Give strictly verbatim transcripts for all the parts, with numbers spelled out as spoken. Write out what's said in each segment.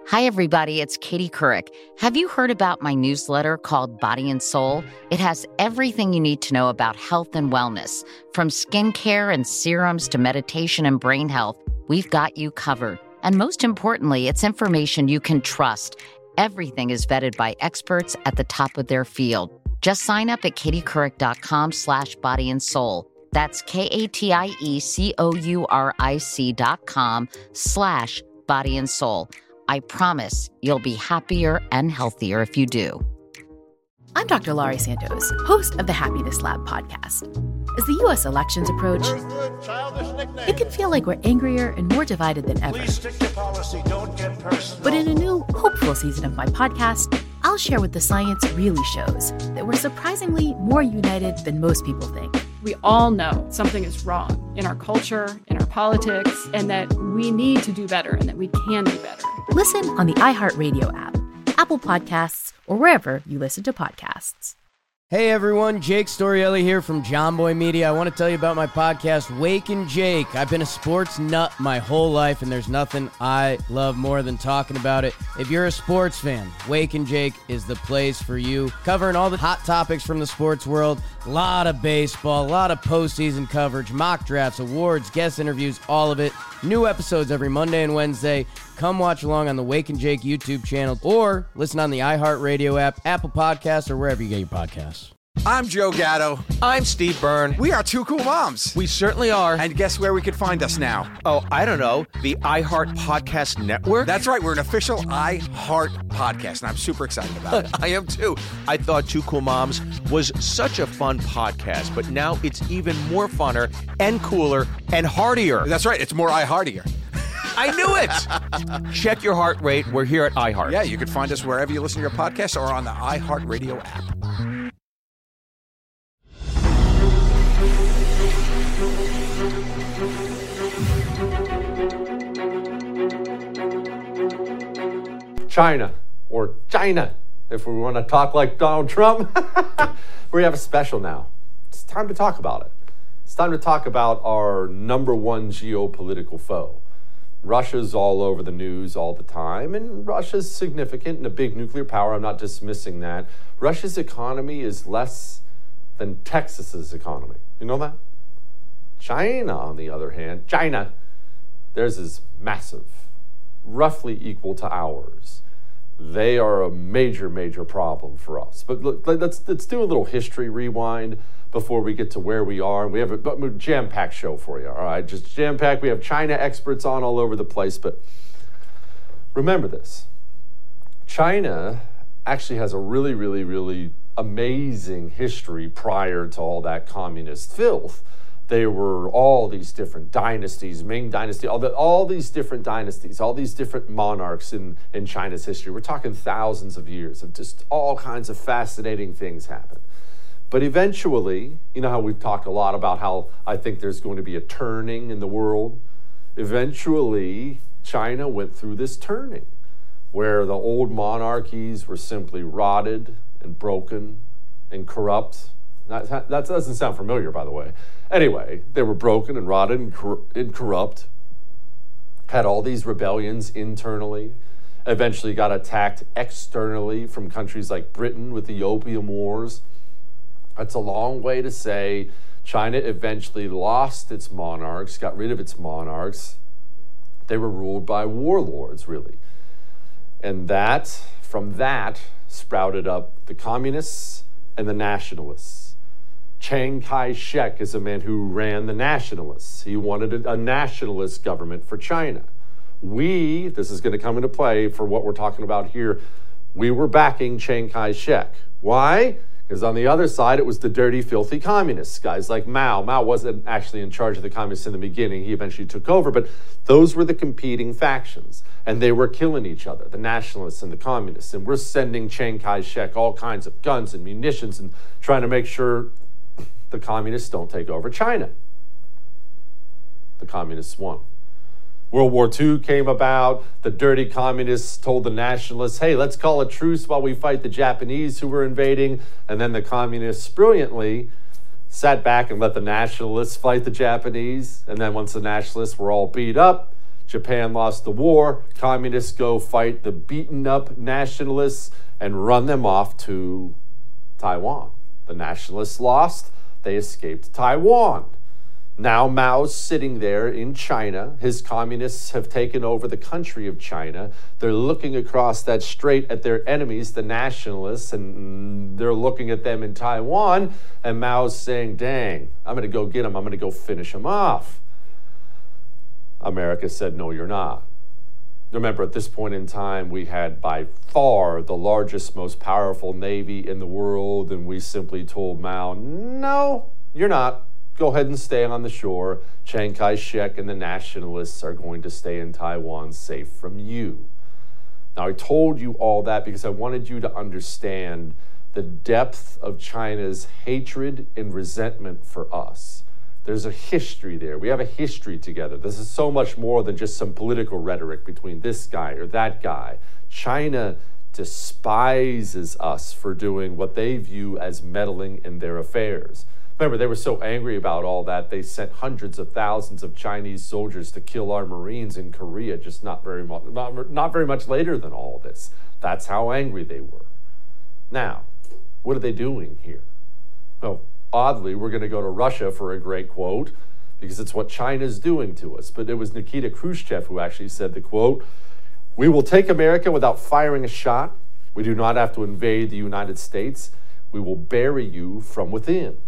Hi, everybody. It's Katie Couric. Have you heard about my newsletter called Body and Soul? It has everything you need to know about health and wellness. From skincare and serums to meditation and brain health, we've got you covered. And most importantly, it's information you can trust. Everything is vetted by experts at the top of their field. Just sign up at katiecouric.com slash body and soul. That's K-A-T-I-E-C-O-U-R-I-C dot com slash body and soul. I promise you'll be happier and healthier if you do. I'm Doctor Laurie Santos, host of the Happiness Lab podcast. As the U S elections approach, it can feel like we're angrier and more divided than ever. Please stick to policy. Don't get personal. But in a new, hopeful season of my podcast, I'll share what the science really shows, that we're surprisingly more united than most people think. We all know something is wrong in our culture, in our politics, and that we need to do better and that we can do better. Listen on the iHeartRadio app, Apple Podcasts, or wherever you listen to podcasts. Hey everyone, Jake Storielli here from John Boy Media. I want to tell you about my podcast, Wake and Jake. I've been a sports nut my whole life, and there's nothing I love more than talking about it. If you're a sports fan, Wake and Jake is the place for you. Covering all the hot topics from the sports world, a lot of baseball, a lot of postseason coverage, mock drafts, awards, guest interviews, all of it. New episodes every Monday and Wednesday. Come watch along on the Wake and Jake YouTube channel or listen on the iHeartRadio app, Apple Podcasts, or wherever you get your podcasts. I'm Joe Gatto. I'm Steve Byrne. We are Two Cool Moms. We certainly are. And guess where we could find us now? Oh, I don't know. The iHeart Podcast Network? That's right. We're an official iHeart podcast, and I'm super excited about it. I am too. I thought Two Cool Moms was such a fun podcast, but now it's even more funner and cooler and heartier. That's right. It's more iHeartier. I knew it. Check your heart rate. We're here at iHeart. Yeah, you can find us wherever you listen to your podcasts or on the iHeartRadio app. China, or China, if we want to talk like Donald Trump. We have a special now. It's time to talk about it. It's time to talk about our number one geopolitical foe. Russia's all over the news all the time, and Russia's significant and a big nuclear power. I'm not dismissing that. Russia's economy is less than Texas's economy. You know that? China, on the other hand, China, theirs is massive, roughly equal to ours. They are a major, major problem for us. But look, let's let's do a little history rewind before we get to where we are. We have a jam-packed show for you, all right? Just jam-packed. We have China experts on all over the place, but remember this. China actually has a really, really, really amazing history prior to all that communist filth. There were all these different dynasties, Ming Dynasty, all, the, all these different dynasties, all these different monarchs in, in China's history. We're talking thousands of years of just all kinds of fascinating things happen. But eventually, you know how we've talked a lot about how I think there's going to be a turning in the world? Eventually, China went through this turning where the old monarchies were simply rotted and broken and corrupt. That, that doesn't sound familiar, by the way. Anyway, they were broken and rotted and, cor- and corrupt, had all these rebellions internally, eventually got attacked externally from countries like Britain with the Opium Wars. That's a long way to say China eventually lost its monarchs, got rid of its monarchs. They were ruled by warlords, really. And that, from that, sprouted up the communists and the nationalists. Chiang Kai-shek is a man who ran the nationalists. He wanted a, a nationalist government for China. We, this is going to come into play for what we're talking about here, we were backing Chiang Kai-shek. Why? Because on the other side, it was the dirty, filthy communists, guys like Mao. Mao wasn't actually in charge of the communists in the beginning. He eventually took over, but those were the competing factions, and they were killing each other, the nationalists and the communists, and we're sending Chiang Kai-shek all kinds of guns and munitions and trying to make sure the communists don't take over China. The communists won. World War Two came about. The dirty communists told the nationalists, hey, let's call a truce while we fight the Japanese who were invading. And then the communists brilliantly sat back and let the nationalists fight the Japanese. And then once the nationalists were all beat up, Japan lost the war, communists go fight the beaten up nationalists and run them off to Taiwan. The nationalists lost, they escaped Taiwan. Now Mao's sitting there in China. His communists have taken over the country of China. They're looking across that strait at their enemies, the nationalists, and they're looking at them in Taiwan. And Mao's saying, dang, I'm going to go get them. I'm going to go finish them off. America said, no, you're not. Remember, at this point in time, we had by far the largest, most powerful navy in the world, and we simply told Mao, no, you're not. Go ahead and stay on the shore. Chiang Kai-shek and the nationalists are going to stay in Taiwan safe from you. Now, I told you all that because I wanted you to understand the depth of China's hatred and resentment for us. There's a history there. We have a history together. This is so much more than just some political rhetoric between this guy or that guy. China despises us for doing what they view as meddling in their affairs. Remember, they were so angry about all that, they sent hundreds of thousands of Chinese soldiers to kill our Marines in Korea just not very much, not, not very much later than all this. That's how angry they were. Now, what are they doing here? Well, oddly, we're going to go to Russia for a great quote, because it's what China's doing to us. But it was Nikita Khrushchev who actually said the quote, "We will take America without firing a shot. We do not have to invade the United States. We will bury you from within."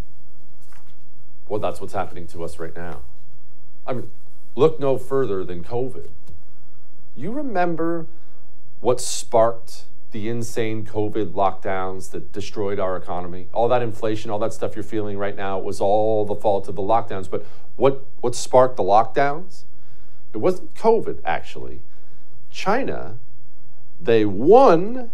Well, that's what's happening to us right now. I mean, look no further than COVID. You remember what sparked the insane COVID lockdowns that destroyed our economy? All that inflation, all that stuff you're feeling right now, it was all the fault of the lockdowns. But what, what sparked the lockdowns? It wasn't COVID, actually. China, they won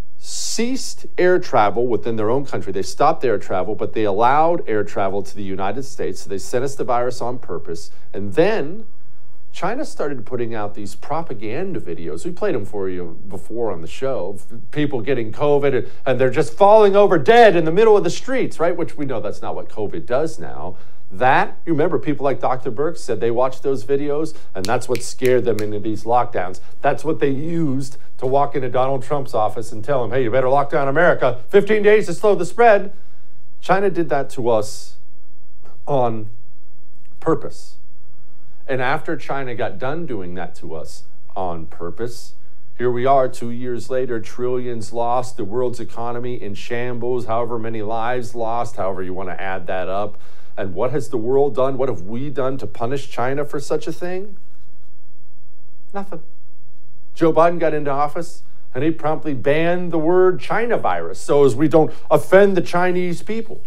ceased air travel within their own country. They stopped air travel, but they allowed air travel to the United States. So they sent us the virus on purpose. And then China started putting out these propaganda videos. We played them for you before on the show. People getting COVID and they're just falling over dead in the middle of the streets, right? Which we know that's not what COVID does now. That, you remember, people like Doctor Birx said they watched those videos, and that's what scared them into these lockdowns. That's what they used to walk into Donald Trump's office and tell him, hey, you better lock down America. fifteen days to slow the spread. China did that to us on purpose. And after China got done doing that to us on purpose, here we are two years later, trillions lost, the world's economy in shambles, however many lives lost, however you want to add that up. And what has the world done? What have we done to punish China for such a thing? Nothing. Joe Biden got into office and he promptly banned the word China virus so as we don't offend the Chinese people.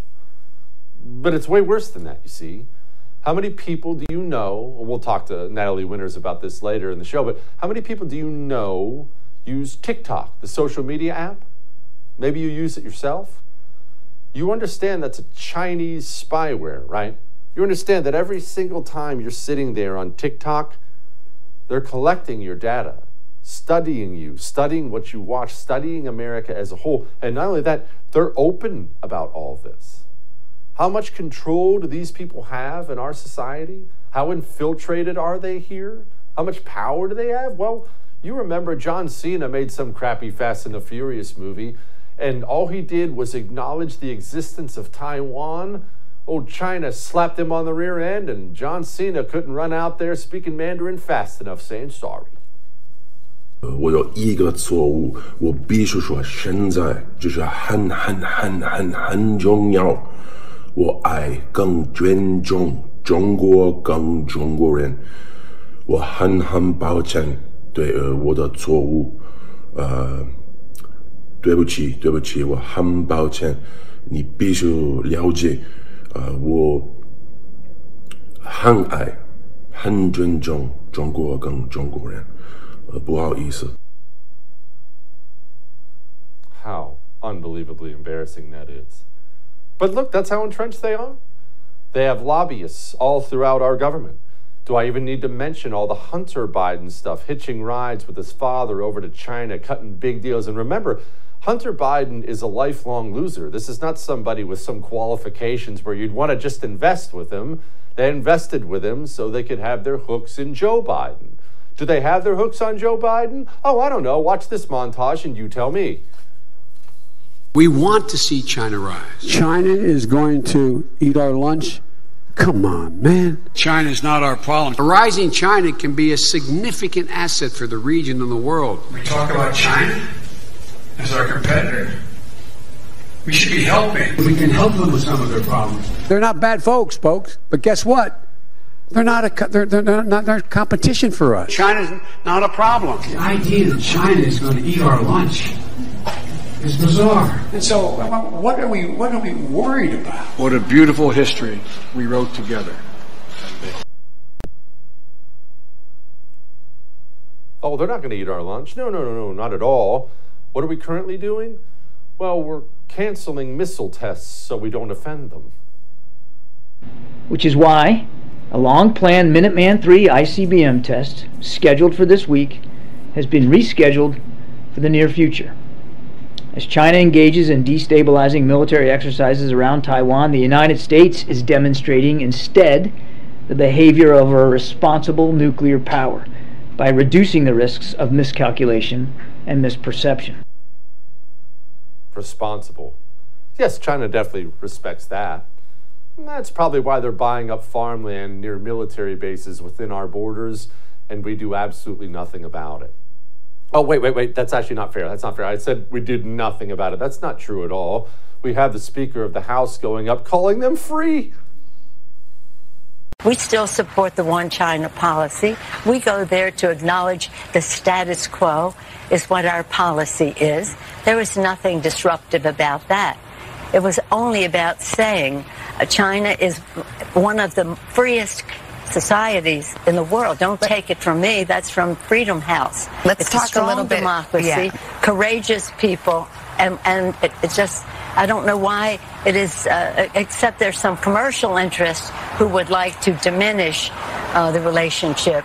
But it's way worse than that, you see. How many people do you know, and we'll talk to Natalie Winters about this later in the show, but how many people do you know use TikTok, the social media app? Maybe you use it yourself. You understand that's a Chinese spyware, right? You understand that every single time you're sitting there on TikTok, they're collecting your data, studying you, studying what you watch, studying America as a whole. And not only that, they're open about all of this. How much control do these people have in our society? How infiltrated are they here? How much power do they have? Well, you remember John Cena made some crappy Fast and the Furious movie, and all he did was acknowledge the existence of Taiwan. Old China slapped him on the rear end, and John Cena couldn't run out there speaking Mandarin fast enough saying sorry. 我有一个错误，我必须说，现在就是很很很很很重要。我爱更尊重中国，更中国人。我很很抱歉对呃我的错误，呃。对不起，对不起，我很抱歉。你必须了解，呃，我很爱、很尊重中国跟中国人，呃，不好意思。 How unbelievably embarrassing that is. But look, that's how entrenched they are. They have lobbyists all throughout our government. Do I even need to mention all the Hunter Biden stuff, hitching rides with his father over to China, cutting big deals? And remember, Hunter Biden is a lifelong loser. This is not somebody with some qualifications where you'd want to just invest with him. They invested with him so they could have their hooks in Joe Biden. Do they have their hooks on Joe Biden? Oh, I don't know. Watch this montage and you tell me. We want to see China rise. China is going to eat our lunch? Come on, man. China is not our problem. A rising China can be a significant asset for the region and the world. We talk about China as our competitor. We should be helping. We can help them with some of their problems. They're not bad folks, folks. But guess what? They're not a they're, they're not they're competition for us. China's not a problem. The idea that China is going to eat our lunch is bizarre. And so, what are we what are we worried about? What a beautiful history we wrote together. Oh, they're not going to eat our lunch. No, no, no, no, not at all. What are we currently doing? Well, we're canceling missile tests so we don't offend them. Which is why a long-planned Minuteman three I C B M test, scheduled for this week, has been rescheduled for the near future. As China engages in destabilizing military exercises around Taiwan, the United States is demonstrating instead the behavior of a responsible nuclear power by reducing the risks of miscalculation and misperception. Responsible. Yes, China definitely respects that. And that's probably why they're buying up farmland near military bases within our borders, and we do absolutely nothing about it. Oh, wait, wait, wait. That's actually not fair. That's not fair. I said we did nothing about it. That's not true at all. We have the Speaker of the House going up calling them free. We still support the one China policy. We go there to acknowledge the status quo is what our policy is. There was nothing disruptive about that. It was only about saying uh, China is one of the freest societies in the world. Don't take it from me. That's from Freedom House. Let's it's talk a strong a little bit. democracy, Yeah. courageous people, and, and it, it's just, I don't know why it is, uh, except there's some commercial interests who would like to diminish uh, the relationship.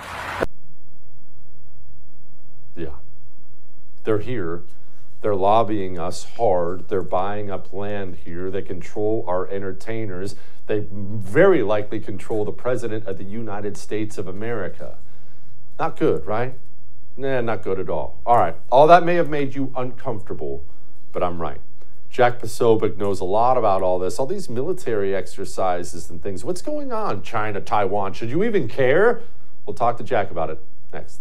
Yeah. They're here. They're lobbying us hard. They're buying up land here. They control our entertainers. They very likely control the President of the United States of America. Not good, right? Nah, not good at all. All right. All that may have made you uncomfortable, but I'm right. Jack Posobiec knows a lot about all this, all these military exercises and things. What's going on, China, Taiwan? Should you even care? We'll talk to Jack about it next.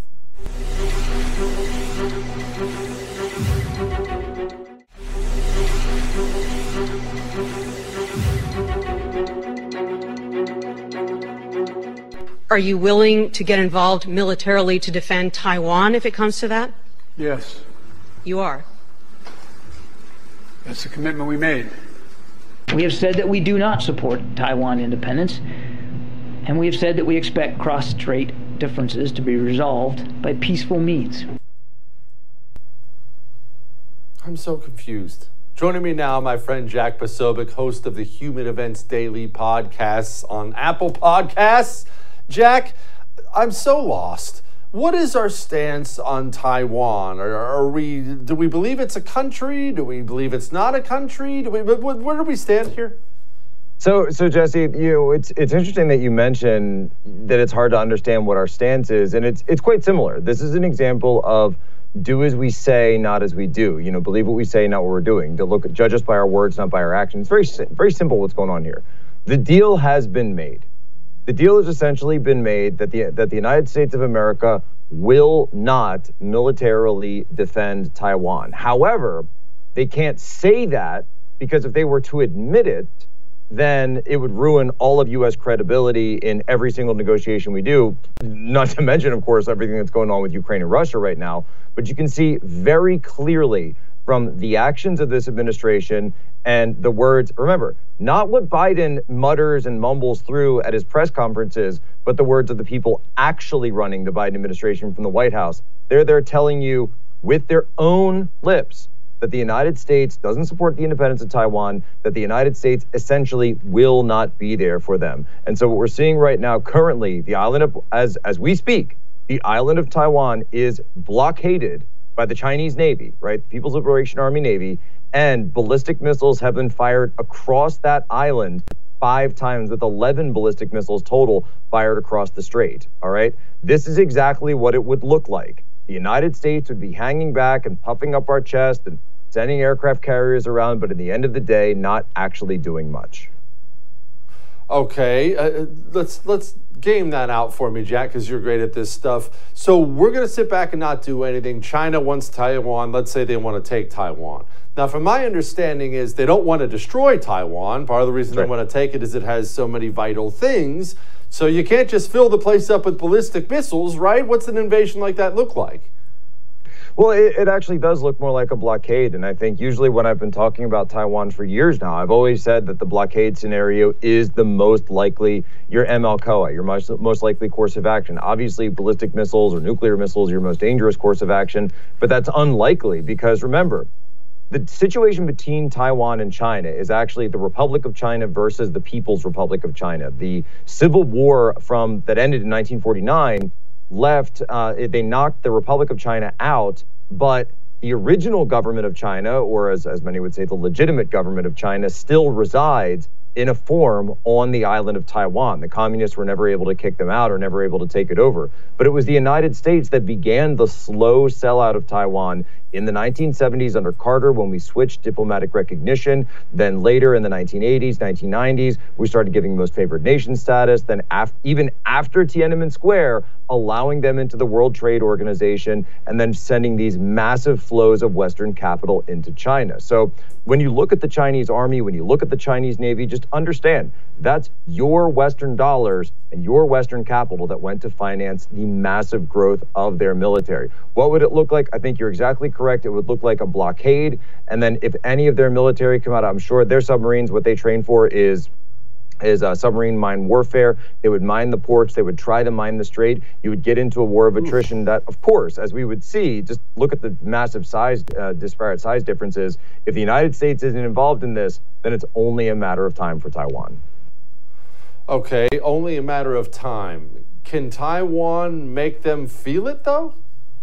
Are you willing to get involved militarily to defend Taiwan if it comes to that? Yes. You are. That's the commitment we made. We have said that we do not support Taiwan independence, and we have said that we expect cross-strait differences to be resolved by peaceful means. I'm so confused. Joining me now, my friend Jack Posobiec, host of the Human Events Daily podcasts on Apple Podcasts. Jack, I'm so lost. What is our stance on Taiwan? Are, are we? Do we believe it's a country? Do we believe it's not a country? Do we? Where do we stand here? So, so Jesse, you know, it's it's interesting that you mention that it's hard to understand what our stance is, and it's it's quite similar. This is an example of do as we say, not as we do. You know, believe what we say, not what we're doing. To look, judge us by our words, not by our actions. Very very simple. What's going on here? The deal has been made. The deal has essentially been made that the that the United States of America will not militarily defend Taiwan. However, they can't say that because if they were to admit it, then it would ruin all of U S credibility in every single negotiation we do, not to mention, of course, everything that's going on with Ukraine and Russia right now. But you can see very clearly from the actions of this administration and the words, remember, not what Biden mutters and mumbles through at his press conferences, but the words of the people actually running the Biden administration from the White House. They're there telling you with their own lips that the United States doesn't support the independence of Taiwan, that the United States essentially will not be there for them. And so what we're seeing right now, currently, the island of, as, as we speak, the island of Taiwan is blockaded by the Chinese Navy, right? People's Liberation Army Navy, and ballistic missiles have been fired across that island five times with eleven ballistic missiles total fired across the strait, all right? This is exactly what it would look like. The United States would be hanging back and puffing up our chest and sending aircraft carriers around, but at the end of the day, not actually doing much. Okay, uh, let's let's game that out for me, Jack, because you're great at this stuff. So we're going to sit back and not do anything. China wants Taiwan. Let's say they want to take Taiwan. Now, from my understanding is they don't want to destroy Taiwan. Part of the reason Right. they want to take it is it has so many vital things. So you can't just fill the place up with ballistic missiles, right? What's an invasion like that look like? Well, it, it actually does look more like a blockade. And I think usually when I've been talking about Taiwan for years now, I've always said that the blockade scenario is the most likely, your M L C O A, your most, most likely course of action. Obviously, ballistic missiles or nuclear missiles, your most dangerous course of action. But that's unlikely because remember, the situation between Taiwan and China is actually the Republic of China versus the People's Republic of China. The civil war from that ended in nineteen forty-nine left, uh, they knocked the Republic of China out, but the original government of China, or as, as many would say, the legitimate government of China, still resides in a form on the island of Taiwan. The communists were never able to kick them out or never able to take it over. But it was the United States that began the slow sellout of Taiwan in the nineteen seventies under Carter when we switched diplomatic recognition. Then later in the nineteen eighties, nineteen nineties, we started giving most favored nation status. Then af- even after Tiananmen Square, allowing them into the World Trade Organization and then sending these massive flows of Western capital into China. So when you look at the Chinese army, when you look at the Chinese Navy, just understand that's your Western dollars and your Western capital that went to finance the massive growth of their military. What would it look like? I think you're exactly correct. It would look like a blockade. And then if any of their military come out, I'm sure their submarines, what they train for is is uh, submarine mine warfare. They would mine the ports. They would try to mine the strait. You would get into a war of attrition that, of course, as we would see, just look at the massive size, uh, disparate size differences. If the United States isn't involved in this, then it's only a matter of time for Taiwan. Okay, only a matter of time. Can Taiwan make them feel it, though?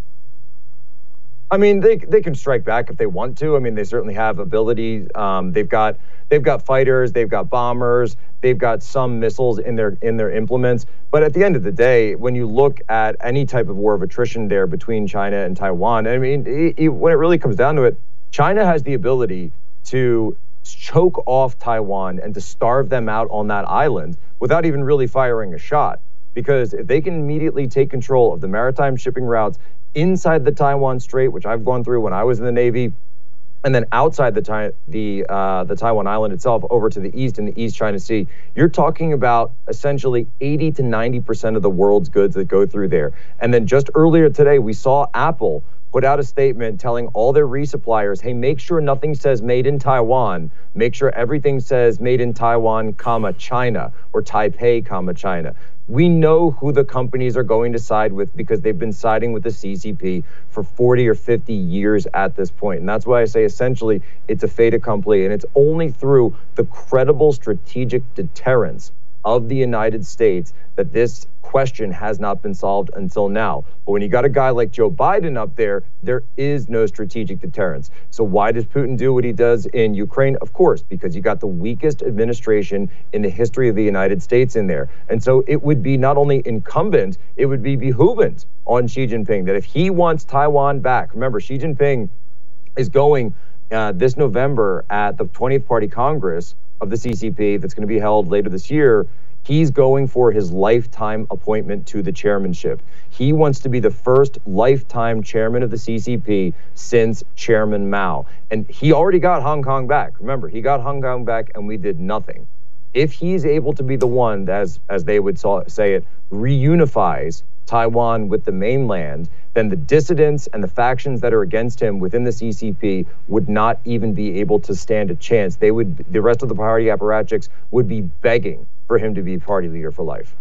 I mean, they they can strike back if they want to. I mean, they certainly have abilities. Um, they've got they've got fighters, they've got bombers, they've got some missiles in their in their implements. But at the end of the day, when you look at any type of war of attrition there between China and Taiwan, I mean, it, it, when it really comes down to it, China has the ability to choke off Taiwan and to starve them out on that island without even really firing a shot. Because if they can immediately take control of the maritime shipping routes inside the Taiwan Strait, which I've gone through when I was in the Navy, and then outside the Tai- the uh, the Taiwan Island itself, over to the east in the East China Sea, you're talking about essentially eighty to ninety percent of the world's goods that go through there. And then just earlier today, we saw Apple put out a statement telling all their resuppliers, hey, make sure nothing says made in Taiwan. Make sure everything says made in Taiwan, comma, China, or Taipei, comma, China. We know who the companies are going to side with because they've been siding with the C C P for forty or fifty years at this point. And that's why I say essentially it's a fait accompli. And it's only through the credible strategic deterrence of the United States that this question has not been solved until now. But when you got a guy like Joe Biden up there, there is no strategic deterrence. So why does Putin do what he does in Ukraine? Of course, because you got the weakest administration in the history of the United States in there. And so it would be not only incumbent, it would be behoovent on Xi Jinping that if he wants Taiwan back, remember, Xi Jinping is going uh, this November at the twentieth Party Congress of the C C P that's going to be held later this year. He's going for his lifetime appointment to the chairmanship. He wants to be the first lifetime chairman of the C C P since Chairman Mao. And he already got Hong Kong back. Remember, he got Hong Kong back and we did nothing. If he's able to be the one, as, as they would say it, reunifies Taiwan with the mainland, then the dissidents and the factions that are against him within the C C P would not even be able to stand a chance. They would, the rest of the party apparatchiks would be begging for him to be party leader for life.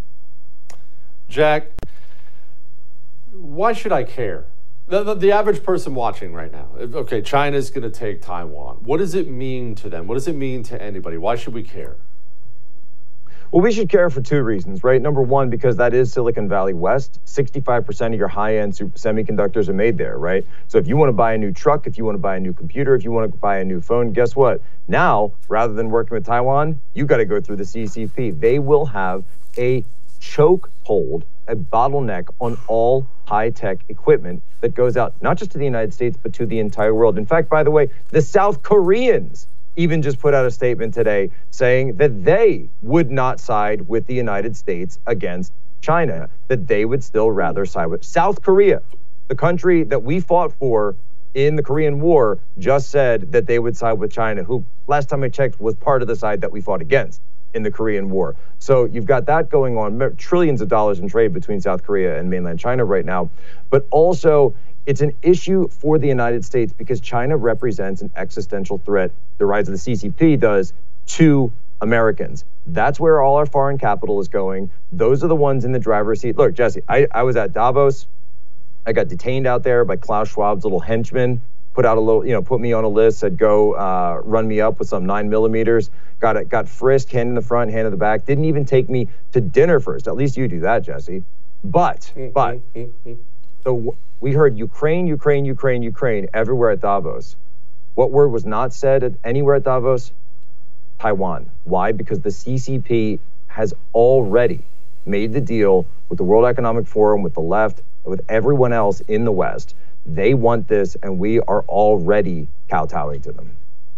Jack, why should I care? The, the, the average person watching right now, okay, China's going to take Taiwan. What does it mean to them? What does it mean to anybody? Why should we care? Well, we should care for two reasons, right? Number one, because that is Silicon Valley West. sixty-five percent of your high-end semiconductors are made there, right? So if you want to buy a new truck, if you want to buy a new computer, if you want to buy a new phone, guess what? Now, rather than working with Taiwan, you got to go through the C C P. They will have a chokehold, a bottleneck on all high-tech equipment that goes out, not just to the United States, but to the entire world. In fact, by the way, the South Koreans even just put out a statement today saying that they would not side with the United States against China, that they would still rather side with South Korea. The country that we fought for in the Korean War just said that they would side with China, who last time I checked was part of the side that we fought against in the Korean War. So you've got that going on, trillions of dollars in trade between South Korea and mainland China right now. But also, it's an issue for the United States because China represents an existential threat, the rise of the C C P does, to Americans. That's where all our foreign capital is going. Those are the ones in the driver's seat. Look, Jesse, I, I was at Davos. I got detained out there by Klaus Schwab's little henchman, put out a little, you know, put me on a list, said go uh, run me up with some nine millimeters. Got it, got frisked, hand in the front, hand in the back. Didn't even take me to dinner first. At least you do that, Jesse. But, but, so we heard Ukraine, Ukraine, Ukraine, Ukraine everywhere at Davos. What word was not said at, anywhere at Davos? Taiwan. Why? Because the C C P has already made the deal with the World Economic Forum, with the left, with everyone else in the West. They want this, and we are already kowtowing to them.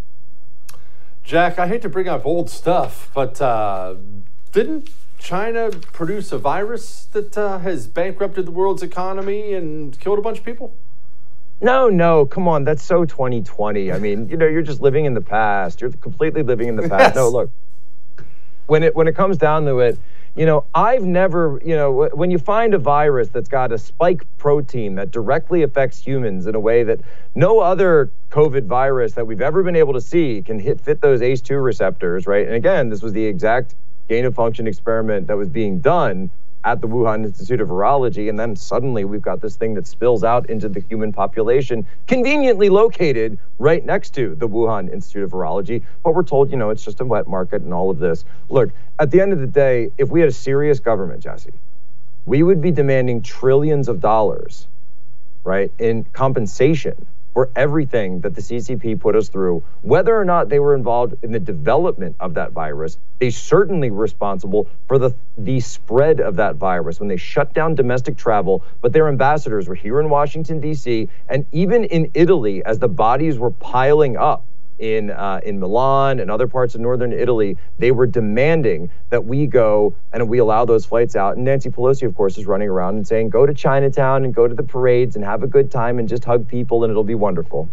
Jack, I hate to bring up old stuff, but uh, didn't China produce a virus that uh, has bankrupted the world's economy and killed a bunch of people? No, no, come on. That's so twenty twenty. I mean, you know, you're just living in the past. You're completely living in the past. Yes. No, look, when it when it comes down to it, you know, I've never, you know, when you find a virus that's got a spike protein that directly affects humans in a way that no other COVID virus that we've ever been able to see can hit fit those A C E two receptors, right? And again, this was the exact gain of function experiment that was being done at the Wuhan Institute of Virology, and then suddenly we've got this thing that spills out into the human population, conveniently located right next to the Wuhan Institute of Virology. But we're told, you know, it's just a wet market and all of this. Look, at the end of the day, if we had a serious government, Jesse, we would be demanding trillions of dollars, right, in compensation for everything that the C C P put us through, whether or not they were involved in the development of that virus. They certainly were responsible for the, the spread of that virus when they shut down domestic travel, but their ambassadors were here in Washington, D C, and even in Italy as the bodies were piling up in uh, in Milan and other parts of northern Italy. They were demanding that we go and we allow those flights out. And Nancy Pelosi, of course, is running around and saying, go to Chinatown and go to the parades and have a good time and just hug people and it'll be wonderful.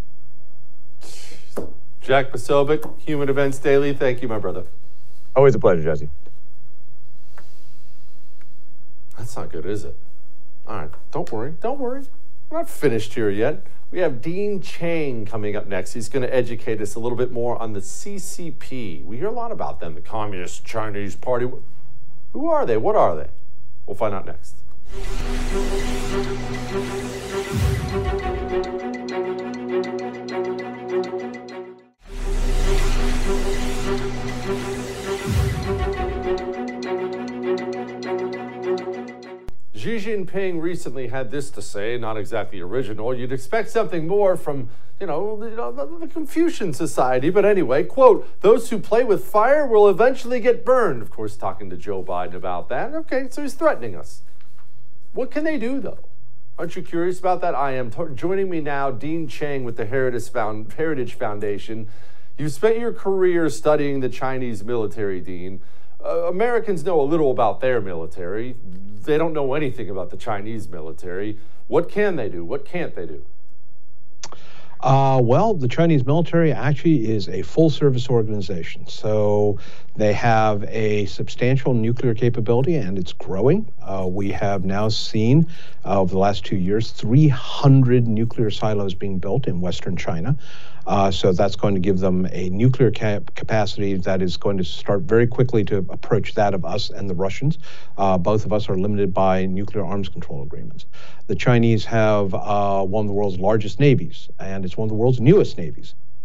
Jack Posobiec, Human Events Daily. Thank you, my brother. Always a pleasure, Jesse. That's not good, is it? All right, don't worry, don't worry. We're not finished here yet. We have Dean Chang coming up next. He's going to educate us a little bit more on the C C P. We hear a lot about them, the Communist Chinese Party. Who are they? What are they? We'll find out next. Xi Jinping recently had this to say, not exactly original. You'd expect something more from, you know, you know the, the Confucian Society. But anyway, quote, those who play with fire will eventually get burned. Of course, talking to Joe Biden about that. Okay, so he's threatening us. What can they do, though? Aren't you curious about that? I am. T- joining me now, Dean Chang with the Heritage, Found- Heritage Foundation. You've spent your career studying the Chinese military, Dean. Uh, Americans know a little about their military. They don't know anything about the Chinese military. What can they do? What can't they do? Uh, well, the Chinese military actually is a full-service organization. So they have a substantial nuclear capability, and it's growing. Uh, we have now seen, uh, over the last two years, three hundred nuclear silos being built in Western China. Uh, so that's going to give them a nuclear cap- capacity that is going to start very quickly to approach that of us and the Russians. Uh, both of us are limited by nuclear arms control agreements. The Chinese have uh, one of the world's largest navies, and it's one of the world's newest navies.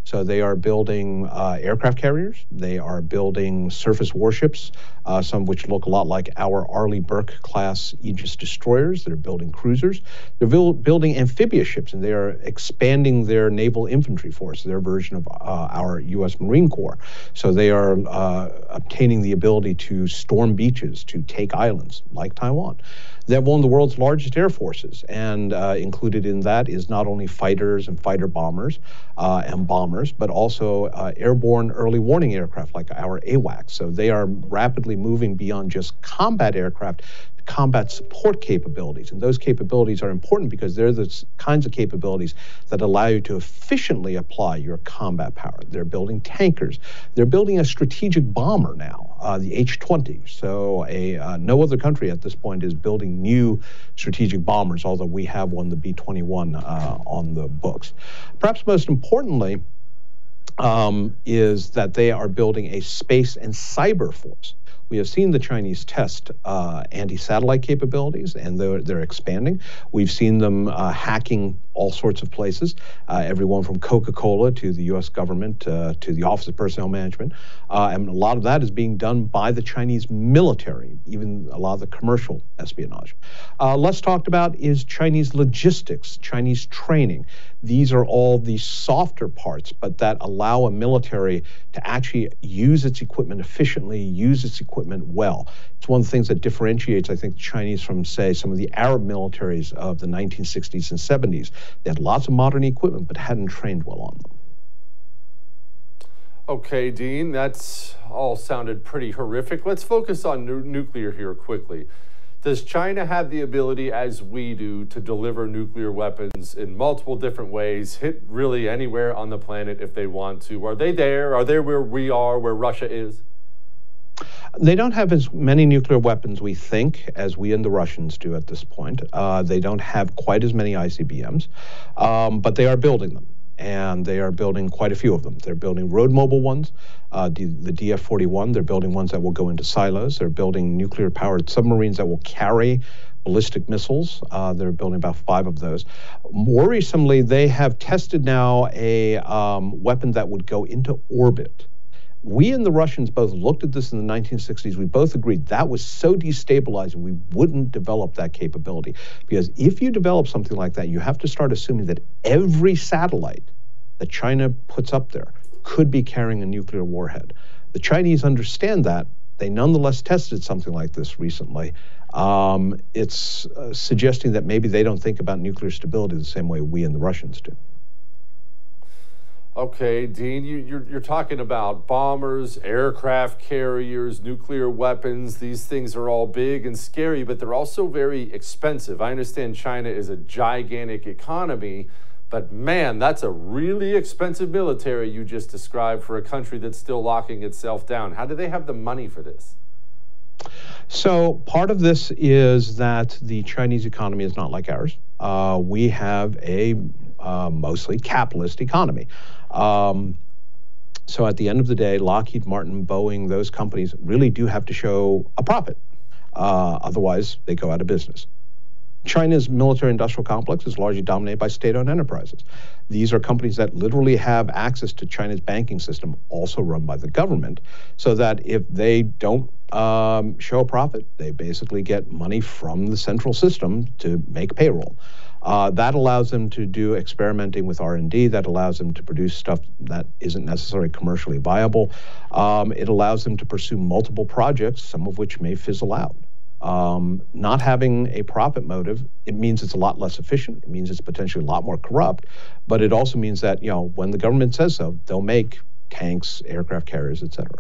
So they are building uh, aircraft carriers. They are building surface warships, uh, some of which look a lot like our Arleigh Burke class Aegis destroyers. They're building cruisers. They're build, building amphibious ships, and they are expanding their naval infantry force, their version of uh, our U S Marine Corps. So they are uh, obtaining the ability to storm beaches, to take islands like Taiwan. They have one of the world's largest air forces, and uh, included in that is not only fighters and fighter bombers uh, and bombers, but also uh, airborne early warning aircraft like our AWACS. So they are rapidly moving beyond just combat aircraft to combat support capabilities. And those capabilities are important because they're the kinds of capabilities that allow you to efficiently apply your combat power. They're building tankers. They're building a strategic bomber now, uh, the H twenty. So a, uh, no other country at this point is building new strategic bombers, although we have one, the B twenty-one, uh, on the books. Perhaps most importantly um, is that they are building a space and cyber force. We have seen the Chinese test uh, anti-satellite capabilities, and they're, they're expanding. We've seen them uh, hacking all sorts of places, uh, everyone from Coca-Cola to the U S government uh, to the Office of Personnel Management. Uh, and a lot of that is being done by the Chinese military, even a lot of the commercial espionage. Uh, less talked about is Chinese logistics, Chinese training. These are all the softer parts, but that allow a military to actually use its equipment efficiently, use its equipment well. It's one of the things that differentiates, I think, the Chinese from, say, some of the Arab militaries of the nineteen sixties and seventies. They had lots of modern equipment, but hadn't trained well on them. Okay, Dean, that's all sounded pretty horrific. Let's focus on nu- nuclear here quickly. Does China have the ability, as we do, to deliver nuclear weapons in multiple different ways, hit really anywhere on the planet if they want to? Are they there? Are they where we are, where Russia is? They don't have as many nuclear weapons, we think, as we and the Russians do at this point. Uh, they don't have quite as many I C B Ms, um, but they are building them. And they are building quite a few of them. They're building road mobile ones, uh, the, the D F forty-one. They're building ones that will go into silos. They're building nuclear-powered submarines that will carry ballistic missiles. Uh, they're building about five of those. Worrisomely, they have tested now a um, weapon that would go into orbit. We and the Russians both looked at this in the nineteen sixties. We both agreed that was so destabilizing, we wouldn't develop that capability. Because if you develop something like that, you have to start assuming that every satellite that China puts up there could be carrying a nuclear warhead. The Chinese understand that. They nonetheless tested something like this recently. Um, it's uh, suggesting that maybe they don't think about nuclear stability the same way we and the Russians do. Okay, Dean, you, you're, you're talking about bombers, aircraft carriers, nuclear weapons. These things are all big and scary, but they're also very expensive. I understand China is a gigantic economy, but man, that's a really expensive military you just described for a country that's still locking itself down. How do they have the money for this? So part of this is that the Chinese economy is not like ours. Uh, we have a uh, mostly capitalist economy. Um, so at the end of the day, Lockheed Martin, Boeing, those companies really do have to show a profit. Uh, otherwise, they go out of business. China's military-industrial complex is largely dominated by state-owned enterprises. These are companies that literally have access to China's banking system, also run by the government, so that if they don't um, show a profit, they basically get money from the central system to make payroll. Uh, that allows them to do experimenting with R and D. That allows them to produce stuff that isn't necessarily commercially viable. Um, it allows them to pursue multiple projects, some of which may fizzle out. Um, not having a profit motive, it means it's a lot less efficient. It means it's potentially a lot more corrupt. But it also means that, you know, when the government says so, they'll make tanks, aircraft carriers, et cetera.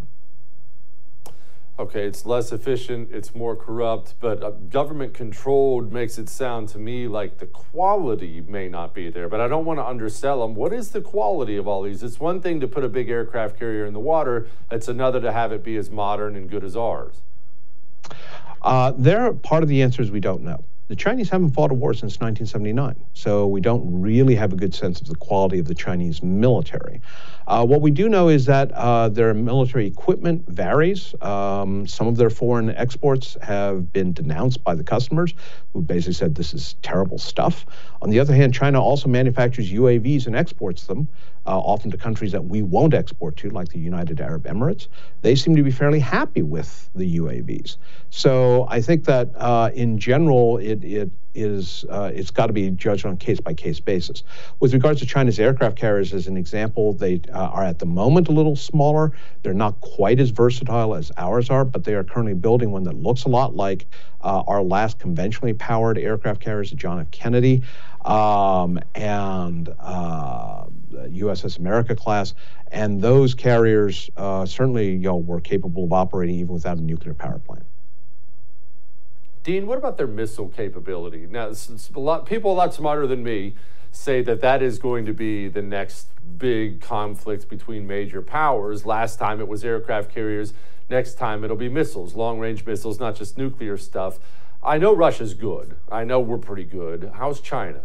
Okay, it's less efficient, it's more corrupt, but uh, government controlled makes it sound to me like the quality may not be there, but I don't want to undersell them. What is the quality of all these? It's one thing to put a big aircraft carrier in the water, it's another to have it be as modern and good as ours. Uh, there, part of the answer is we don't know. The Chinese haven't fought a war since nineteen seventy-nine, so we don't really have a good sense of the quality of the Chinese military. Uh, what we do know is that uh, their military equipment varies. Um, some of their foreign exports have been denounced by the customers, who basically said this is terrible stuff. On the other hand, China also manufactures U A Vs and exports them, uh, often to countries that we won't export to, like the United Arab Emirates. They seem to be fairly happy with the U A Vs. So I think that uh, in general, it, it is uh, it's got to be judged on a case-by-case basis. With regards to China's aircraft carriers, as an example, they uh, are at the moment a little smaller. They're not quite as versatile as ours are, but they are currently building one that looks a lot like uh, our last conventionally powered aircraft carriers, the John F. Kennedy, um, and uh, U S S America class. And those carriers uh, certainly, you know, were capable of operating even without a nuclear power plant. Dean, what about their missile capability? Now, a lot, people a lot smarter than me say that that is going to be the next big conflict between major powers. Last time it was aircraft carriers. Next time it'll be missiles, long-range missiles, not just nuclear stuff. I know Russia's good. I know we're pretty good. How's China?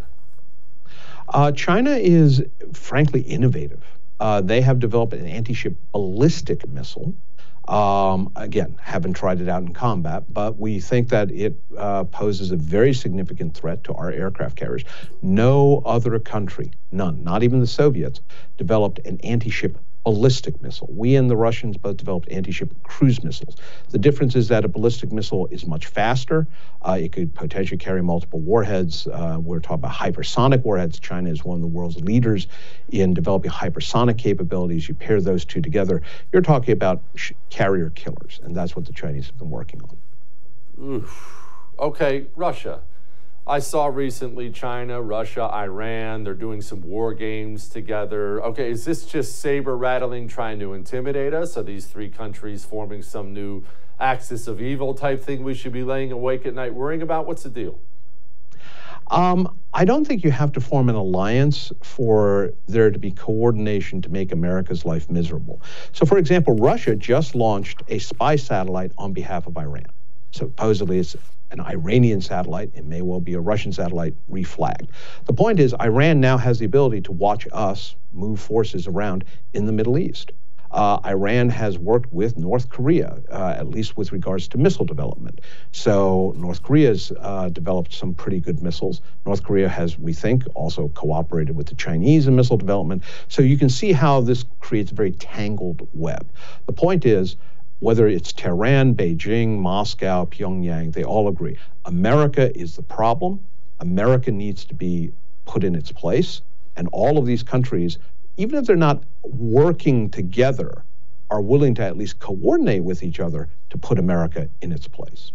Uh, China is, frankly, innovative. Uh, they have developed an anti-ship ballistic missile. Um, again, haven't tried it out in combat, but we think that it uh, poses a very significant threat to our aircraft carriers. No other country, none, not even the Soviets, developed an anti-ship ballistic missile. We and the Russians both developed anti-ship cruise missiles. The difference is that a ballistic missile is much faster. Uh, it could potentially carry multiple warheads. Uh, we're talking about hypersonic warheads. China is one of the world's leaders in developing hypersonic capabilities. You pair those two together, you're talking about sh- carrier killers, and that's what the Chinese have been working on. Oof. Okay, Russia. I saw recently China, Russia, Iran, they're doing some war games together. Okay, is this just saber rattling, trying to intimidate us? Are these three countries forming some new axis of evil type thing we should be laying awake at night worrying about? What's the deal? Um, I don't think you have to form an alliance for there to be coordination to make America's life miserable. So, for example, Russia just launched a spy satellite on behalf of Iran. Supposedly it's an Iranian satellite. It may well be a Russian satellite reflagged. The point is, Iran now has the ability to watch us move forces around in the Middle East. Uh, Iran has worked with North Korea, uh, at least with regards to missile development. So North Korea's uh, developed some pretty good missiles. North Korea has, we think, also cooperated with the Chinese in missile development. So you can see how this creates a very tangled web. The point is, whether it's Tehran, Beijing, Moscow, Pyongyang, they all agree. America is the problem. America needs to be put in its place. And all of these countries, even if they're not working together, are willing to at least coordinate with each other to put America in its place.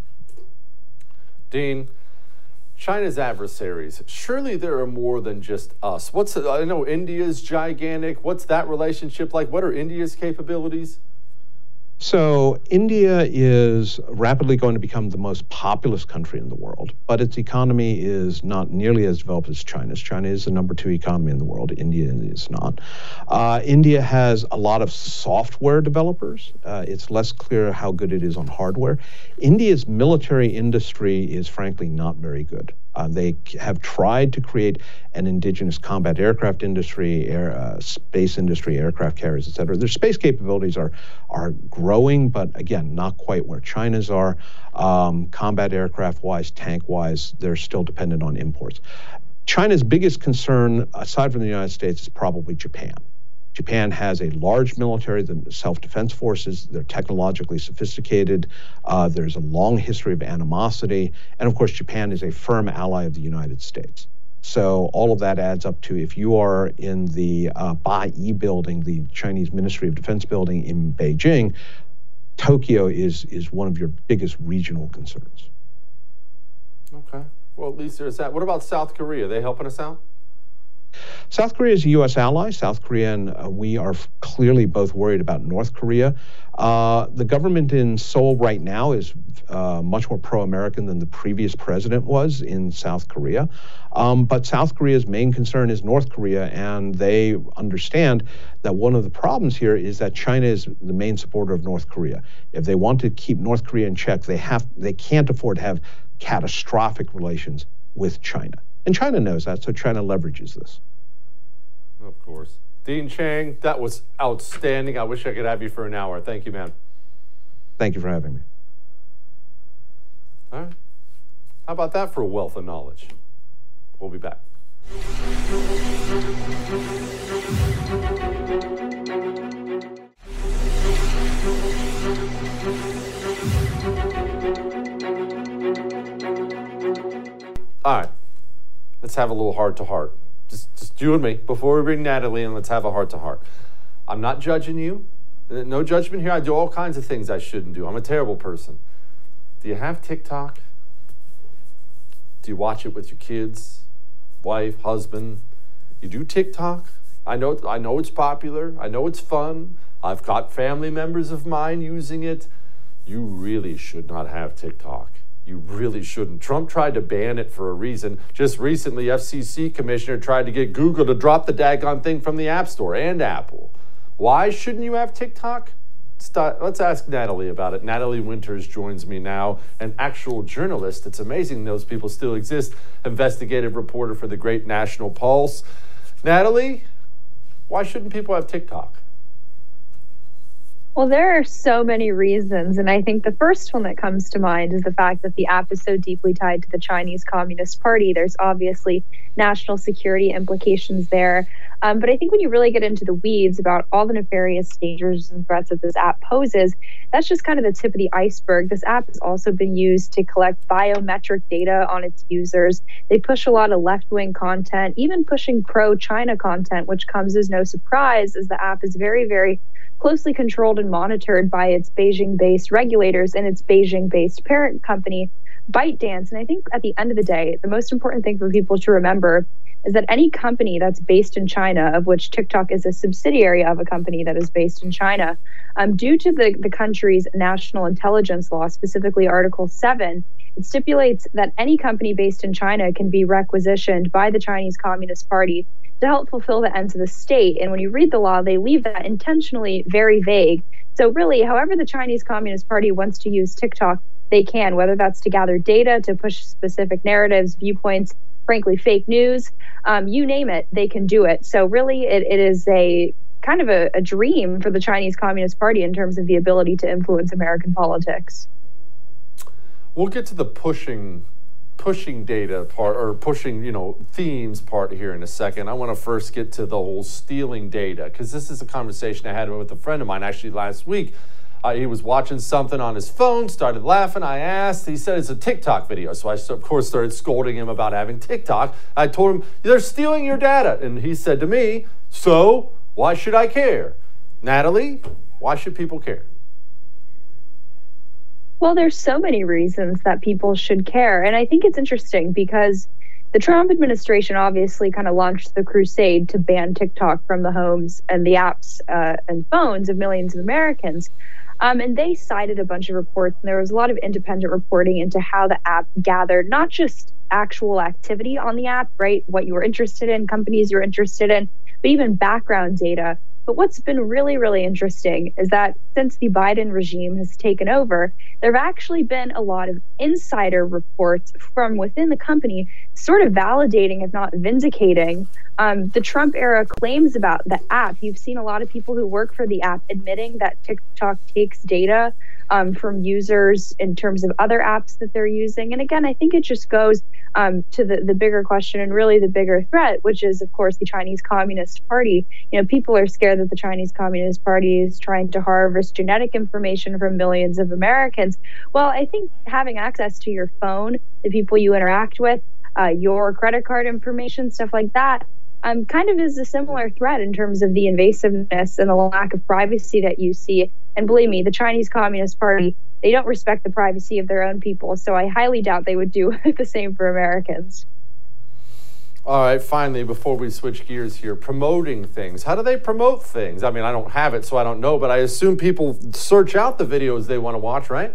Dean, China's adversaries, surely there are more than just us. What's, I know India's gigantic. What's that relationship like? What are India's capabilities? So India is rapidly going to become the most populous country in the world, but its economy is not nearly as developed as China's. China is the number two economy in the world. India is not. Uh, India has a lot of software developers. Uh, it's less clear how good it is on hardware. India's military industry is frankly not very good. Uh, they have tried to create an indigenous combat aircraft industry, air, uh, space industry, aircraft carriers, et cetera. Their space capabilities are are growing, but again, not quite where China's are. Um, combat aircraft-wise, tank-wise, they're still dependent on imports. China's biggest concern, aside from the United States, is probably Japan. Japan has a large military, the self-defense forces. They're technologically sophisticated. Uh, there's a long history of animosity. And of course, Japan is a firm ally of the United States. So all of that adds up to, if you are in the uh, Ba-yi building, the Chinese Ministry of Defense building in Beijing, Tokyo is, is one of your biggest regional concerns. Okay. Well, at least there's that. What about South Korea? Are they helping us out? South Korea is a U S ally. South Korea and uh, we are f- clearly both worried about North Korea. Uh, the government in Seoul right now is uh, much more pro-American than the previous president was in South Korea. Um, but South Korea's main concern is North Korea, and they understand that one of the problems here is that China is the main supporter of North Korea. If they want to keep North Korea in check, they have they can't afford to have catastrophic relations with China. And China knows that, so China leverages this. Of course. Dean Chang, that was outstanding. I wish I could have you for an hour. Thank you, man. Thank you for having me. All right. How about that for a wealth of knowledge? We'll be back. All right. Let's have a little heart-to-heart. Just, just you and me, before we bring Natalie in, let's have a heart-to-heart. I'm not judging you. No judgment here. I do all kinds of things I shouldn't do. I'm a terrible person. Do you have TikTok? Do you watch it with your kids, wife, husband? You do TikTok? I know, I know it's popular. I know it's fun. I've got family members of mine using it. You really should not have TikTok. You really shouldn't. Trump tried to ban it for a reason. Just recently, F C C commissioner tried to get Google to drop the daggone thing from the App Store and Apple. Why shouldn't you have TikTok? Let's ask Natalie about it. Natalie Winters joins me now, an actual journalist. It's amazing those people still exist. Investigative reporter for the Great National Pulse. Natalie, why shouldn't people have TikTok? Well, there are so many reasons, and I think the first one that comes to mind is the fact that the app is so deeply tied to the Chinese Communist Party. There's obviously national security implications there. Um, but I think when you really get into the weeds about all the nefarious dangers and threats that this app poses, that's just kind of the tip of the iceberg. This app has also been used to collect biometric data on its users. They push a lot of left-wing content, even pushing pro-China content, which comes as no surprise, as the app is very, very closely controlled and monitored by its Beijing-based regulators and its Beijing-based parent company, ByteDance. And I think at the end of the day, the most important thing for people to remember is that any company that's based in China, of which TikTok is a subsidiary of a company that is based in China, um, due to the, the country's national intelligence law, specifically Article seven, it stipulates that any company based in China can be requisitioned by the Chinese Communist Party to help fulfill the ends of the state. And when you read the law, they leave that intentionally very vague. So really, however the Chinese Communist Party wants to use TikTok, they can, whether that's to gather data, to push specific narratives, viewpoints, frankly, fake news, um, you name it, they can do it. So really, it, it is a kind of a, a dream for the Chinese Communist Party in terms of the ability to influence American politics. We'll get to the pushing pushing data part, or pushing, you know, themes part here in a second. I want to first get to the whole stealing data, because this is a conversation I had with a friend of mine actually last week. Uh, he was watching something on his phone, started laughing. I asked, he said it's a TikTok video. So I, of course, started scolding him about having TikTok. I told him, they're stealing your data. And he said to me, so why should I care? Natalie, why should people care? Well, there's so many reasons that people should care. And I think it's interesting because the Trump administration obviously kind of launched the crusade to ban TikTok from the homes and the apps uh, and phones of millions of Americans. Um, and they cited a bunch of reports, and there was a lot of independent reporting into how the app gathered not just actual activity on the app, right, what you were interested in, companies you're interested in, but even background data. But what's been really, really interesting is that since the Biden regime has taken over, there have actually been a lot of insider reports from within the company sort of validating, if not vindicating, um, the Trump era claims about the app. You've seen a lot of people who work for the app admitting that TikTok takes data um, from users in terms of other apps that they're using. And again, I think it just goes um, to the, the bigger question and really the bigger threat, which is, of course, the Chinese Communist Party. You know, people are scared that the Chinese Communist Party is trying to harvest genetic information from millions of Americans. Well, I think having access to your phone, the people you interact with, uh, your credit card information, stuff like that, um, kind of is a similar threat in terms of the invasiveness and the lack of privacy that you see. And believe me, the Chinese Communist Party, they don't respect the privacy of their own people. So I highly doubt they would do the same for Americans. All right, finally, before we switch gears here, promoting things. How do they promote things? I mean, I don't have it, so I don't know, but I assume people search out the videos they want to watch, right?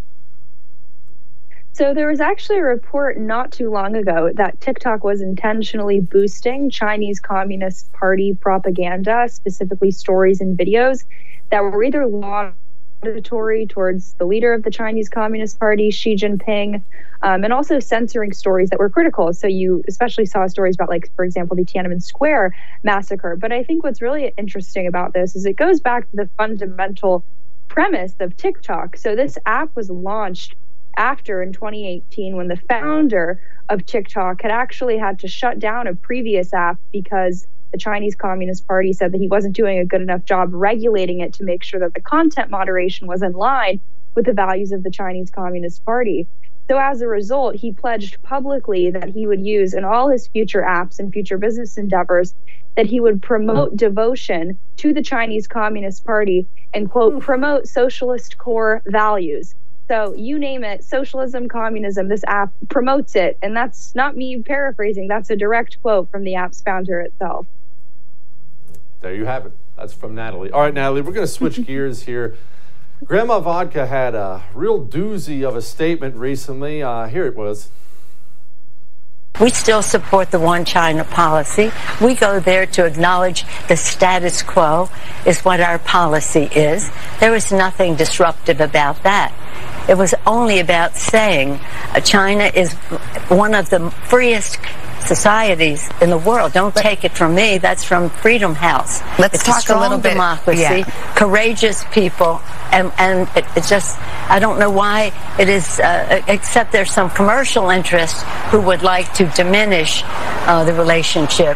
So there was actually a report not too long ago that TikTok was intentionally boosting Chinese Communist Party propaganda, specifically stories and videos that were either long laudatory towards the leader of the Chinese Communist Party, Xi Jinping, um, and also censoring stories that were critical. So you especially saw stories about, like, for example, the Tiananmen Square massacre. But I think what's really interesting about this is it goes back to the fundamental premise of TikTok. So this app was launched after, in twenty eighteen, when the founder of TikTok had actually had to shut down a previous app because the Chinese Communist Party said that he wasn't doing a good enough job regulating it to make sure that the content moderation was in line with the values of the Chinese Communist Party. So as a result, he pledged publicly that he would use in all his future apps and future business endeavors that he would promote devotion to the Chinese Communist Party and, quote, promote socialist core values. So you name it, socialism, communism, this app promotes it. And that's not me paraphrasing. That's a direct quote from the app's founder itself. There you have it. That's from Natalie. All right, Natalie, we're going to switch gears here. Grandma Vodka had a real doozy of a statement recently. Uh, here it was. We still support the one China policy. We go there to acknowledge the status quo is what our policy is. There was nothing disruptive about that. It was only about saying uh, China is one of the freest societies in the world. Don't take it from me. That's from Freedom House. Let's it's talk a, strong a little bit. democracy, Yeah. courageous people, and and it, it's just I don't know why it is. Uh, except there's some commercial interests who would like to diminish uh, the relationship.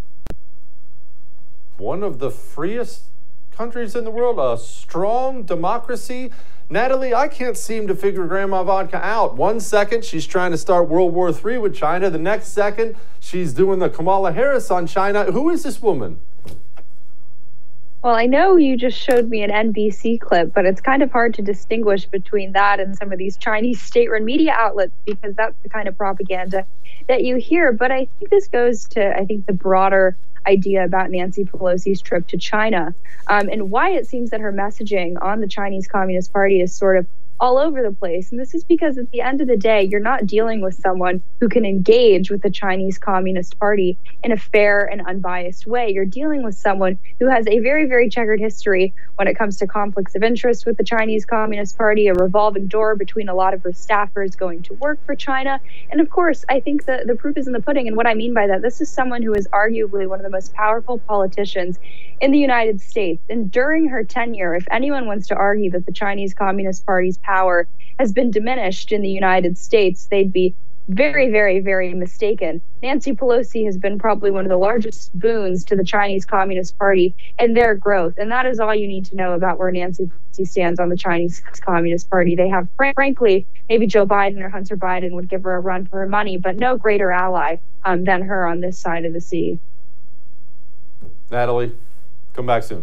One of the freest countries in the world, a strong democracy. Natalie, I can't seem to figure Grandma Vodka out. One second, she's trying to start World War Three with China. The next second, she's doing the Kamala Harris on China. Who is this woman? Well, I know you just showed me an N B C clip, but it's kind of hard to distinguish between that and some of these Chinese state-run media outlets because that's the kind of propaganda that you hear. But I think this goes to, I think, the broader idea about Nancy Pelosi's trip to China um, and why it seems that her messaging on the Chinese Communist Party is sort of all over the place. And this is because at the end of the day, you're not dealing with someone who can engage with the Chinese Communist Party in a fair and unbiased way. You're dealing with someone who has a very, very checkered history when it comes to conflicts of interest with the Chinese Communist Party, a revolving door between a lot of her staffers going to work for China. And of course, I think the, the proof is in the pudding. And what I mean by that, this is someone who is arguably one of the most powerful politicians in the United States. And during her tenure, if anyone wants to argue that the Chinese Communist Party's power has been diminished in the United States, they'd be very, very, very mistaken. Nancy Pelosi has been probably one of the largest boons to the Chinese Communist Party and their growth. And that is all you need to know about where Nancy Pelosi stands on the Chinese Communist Party. They have, frankly, maybe Joe Biden or Hunter Biden would give her a run for her money, but no greater ally um, than her on this side of the sea. Natalie, come back soon.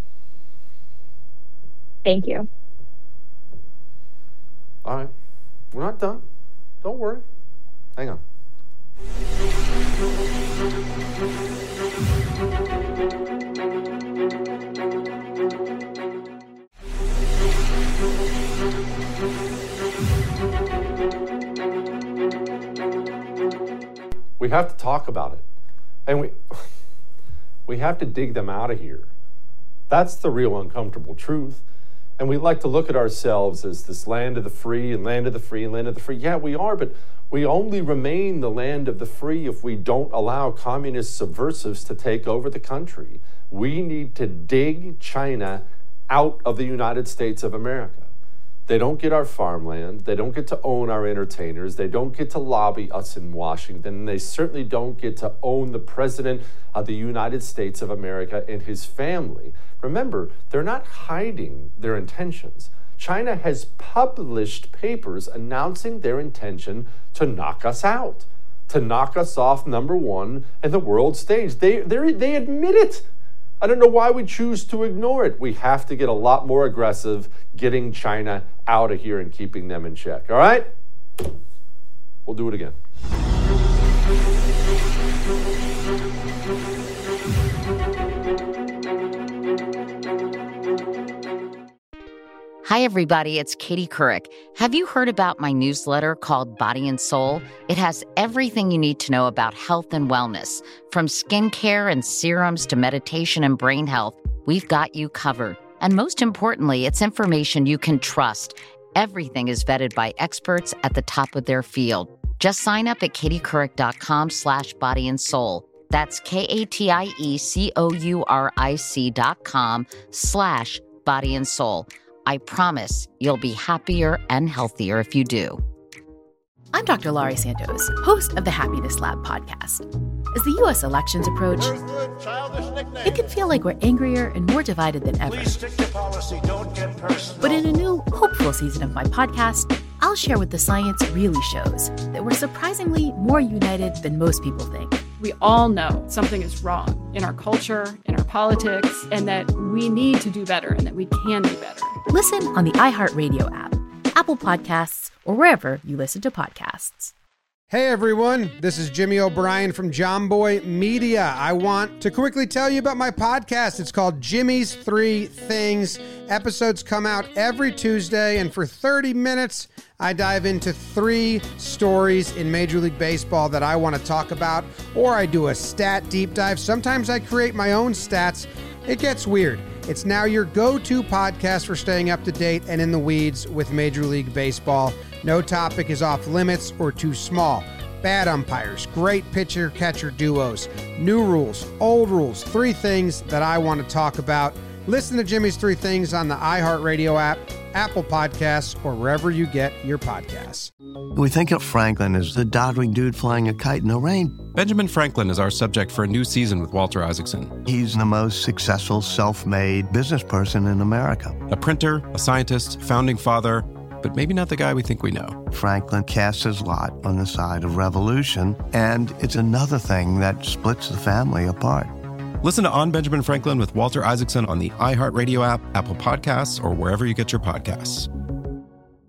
Thank you. All right. We're not done. Don't worry. Hang on. We have to talk about it. And we we have to dig them out of here. That's the real uncomfortable truth. And we like to look at ourselves as this land of the free and land of the free and land of the free. Yeah, we are, but we only remain the land of the free if we don't allow communist subversives to take over the country. We need to dig China out of the United States of America. They don't get our farmland. They don't get to own our entertainers. They don't get to lobby us in Washington. They certainly don't get to own the President of the United States of America and his family. Remember, they're not hiding their intentions. China has published papers announcing their intention to knock us out, to knock us off number one in the world stage. They, they admit it. I don't know why we choose to ignore it. We have to get a lot more aggressive getting China out of here and keeping them in check. All right? We'll do it again. Hi, everybody. It's Katie Couric. Have you heard about my newsletter called Body and Soul? It has everything you need to know about health and wellness. From skincare and serums to meditation and brain health, we've got you covered. And most importantly, it's information you can trust. Everything is vetted by experts at the top of their field. Just sign up at katie couric dot com slash body and soul. That's K-A-T-I-E-C-O-U-R-I-C dot com slash body and soul. I promise you'll be happier and healthier if you do. I'm Doctor Laurie Santos, host of the Happiness Lab podcast. As the U S elections approach, it can feel like we're angrier and more divided than ever. Please stick to policy. Don't get personal. But in a new, hopeful season of my podcast, I'll share what the science really shows, that we're surprisingly more united than most people think. We all know something is wrong in our culture, in our politics, and that we need to do better and that we can do better. Listen on the iHeartRadio app, Apple Podcasts, or wherever you listen to podcasts. Hey everyone, this is Jimmy O'Brien from John Boy Media. I want to quickly tell you about my podcast. It's called Jimmy's Three Things. Episodes come out every Tuesday, and for thirty minutes, I dive into three stories in Major League Baseball that I want to talk about, or I do a stat deep dive. Sometimes I create my own stats. It gets weird. It's now your go-to podcast for staying up to date and in the weeds with Major League Baseball. No topic is off limits or too small. Bad umpires, great pitcher-catcher duos, new rules, old rules, three things that I want to talk about. Listen to Jimmy's Three Things on the iHeartRadio app, Apple Podcasts, or wherever you get your podcasts. We think of Franklin as the doddering dude flying a kite in the rain. Benjamin Franklin is our subject for a new season with Walter Isaacson. He's the most successful self-made business person in America. A printer, a scientist, founding father, but maybe not the guy we think we know. Franklin casts his lot on the side of revolution, and it's another thing that splits the family apart. Listen to On Benjamin Franklin with Walter Isaacson on the iHeartRadio app, Apple Podcasts, or wherever you get your podcasts.